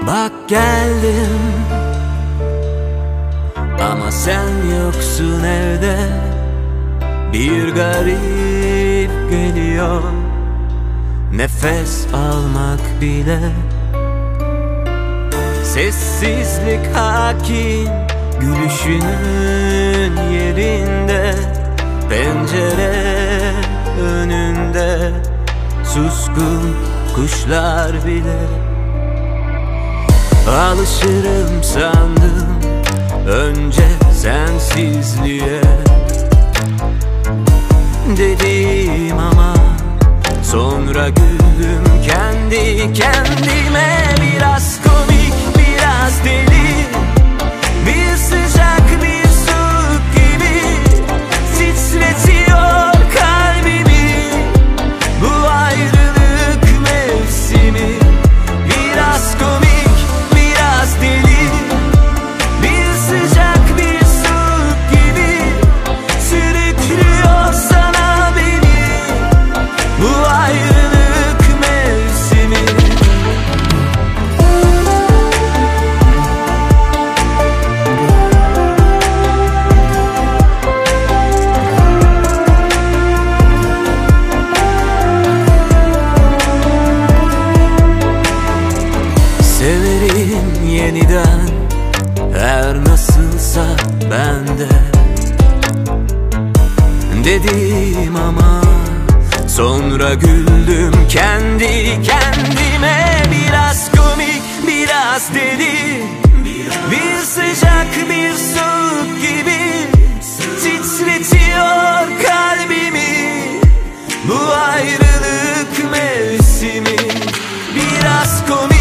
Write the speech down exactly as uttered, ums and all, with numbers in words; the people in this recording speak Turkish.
Bak geldim ama sen yoksun evde. Bir garip geliyor nefes almak bile. Sessizlik hakim gülüşünün yerinde. Pencere önünde suskun kuşlar bile. Alışırım sandım önce sensizliğe, dedim ama sonra güldüm kendi kendime. Biraz komik, biraz deli, bir sıcak bir soğuk gibi titretiyor kalbimi bu ayrılık mevsimi. Biraz komik, biraz deli, bir sıcak bir soğuk gibi sürüklüyor sana beni bu ayrılık mevsimi. Severim yeniden her nasılsa bende, dedim ama sonra güldüm kendi kendime. Biraz komik, biraz deli, bir sıcak bir soğuk gibi titretiyor kalbimi bu ayrılık mevsimi. Biraz komik,